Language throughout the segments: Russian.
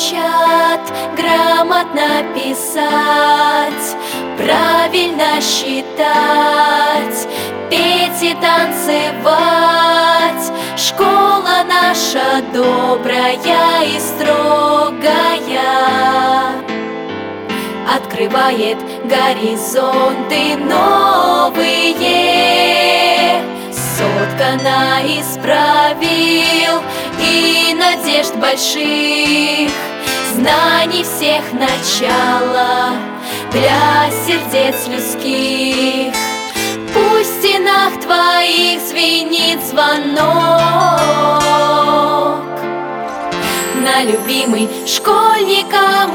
учат грамотно писать, правильно считать, петь и танцевать. Школа наша добрая и строгая открывает горизонты новые, соткана из правил и надежд больших, знаний всех начало для сердец людских. Пусть в стенах твоих звенит звонок на любимый школьникам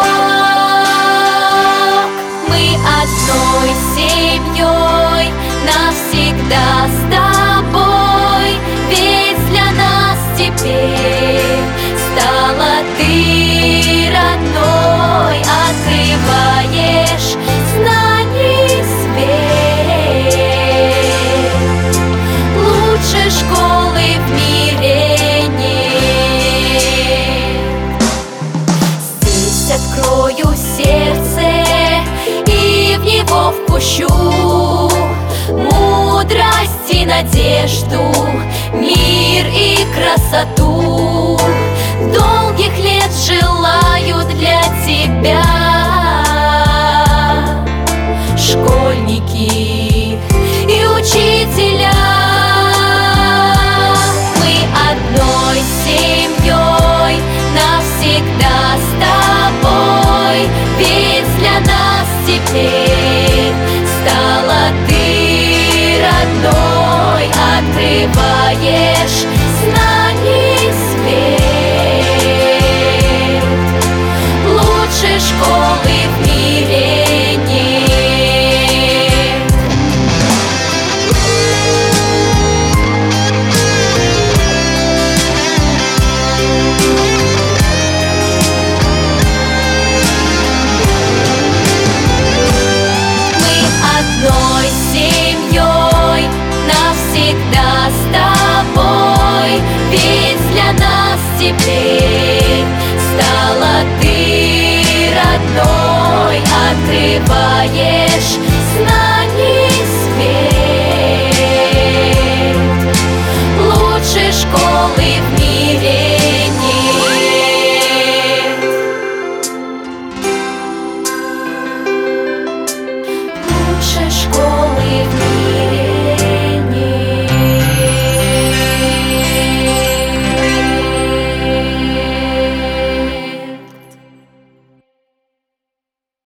урок. Мы одной семьей навсегда с тобой, ведь для нас теперь стала ты родной. Открываешь знаний свет, лучше школы в мире нет. Здесь открою сердце и в него впущу мудрость и надежду, мир и красоту. Долгих лет желаю для тебя школьники и учителя. Мы одной семьей навсегда с тобой, ведь для нас теперь стала ты родной. Открываешь знаний свет, лучше школы в мире нет. Мы одной семьей навсегда с тобой, ведь для нас теперь стала ты родной. Открываешь